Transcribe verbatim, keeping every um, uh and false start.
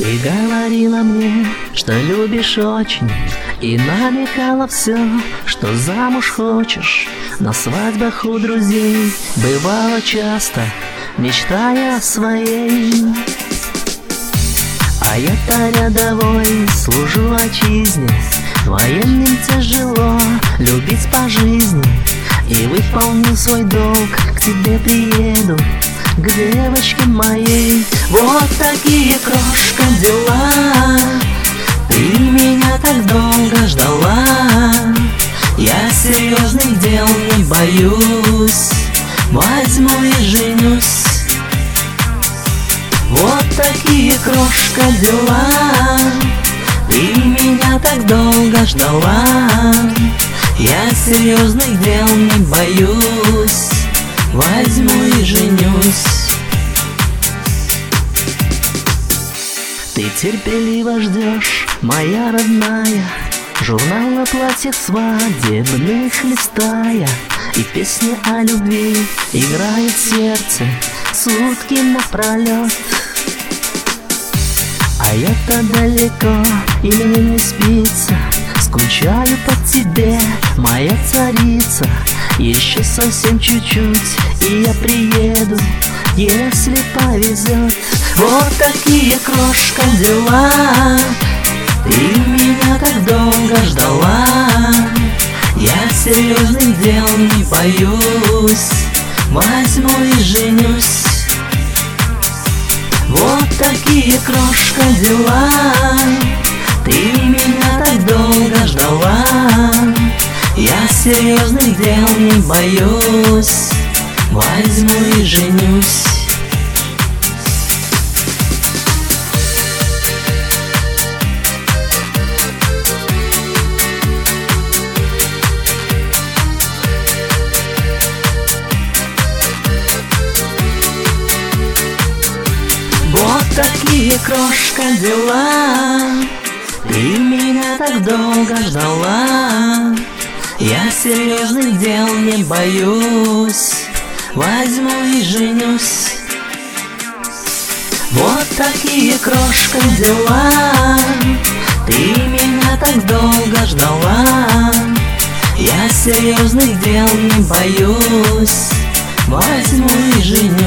Ты говорила мне, что любишь очень, и намекала все, что замуж хочешь. На свадьбах у друзей бывало часто, мечтая о своей. А я-то рядовой, служу отчизне, военным тяжело любить по жизни. И выполню свой долг, к тебе приеду, к девочке моей. Вот такие, крошка, дела. Ты меня так долго ждала. Я серьезных дел не боюсь, возьму и женюсь. Вот такие, крошка, дела. Ты меня так долго ждала. Я серьезных дел не боюсь, возьму и женюсь. Ты терпеливо ждешь, моя родная, журнал о платьях свадебных листая, и песни о любви играет сердце сутки напролет. А я-то далеко, и мне не спится, скучаю по тебе, моя царица. Еще совсем чуть-чуть, и я приеду, если повезет. Вот такие, крошка, дела. Ты меня так долго ждала. Я серьезных дел не боюсь, возьму и женюсь. Вот такие, крошка, дела. Ты меня так долго ждала. Я серьезных дел не боюсь, возьму и женюсь. Вот такие, крошка, дела. Ты меня так долго ждала. Я серьезных дел не боюсь, возьму и женюсь. Вот такие, крошка, дела. Ты меня так долго ждала. Я серьезных дел не боюсь, возьму и женюсь.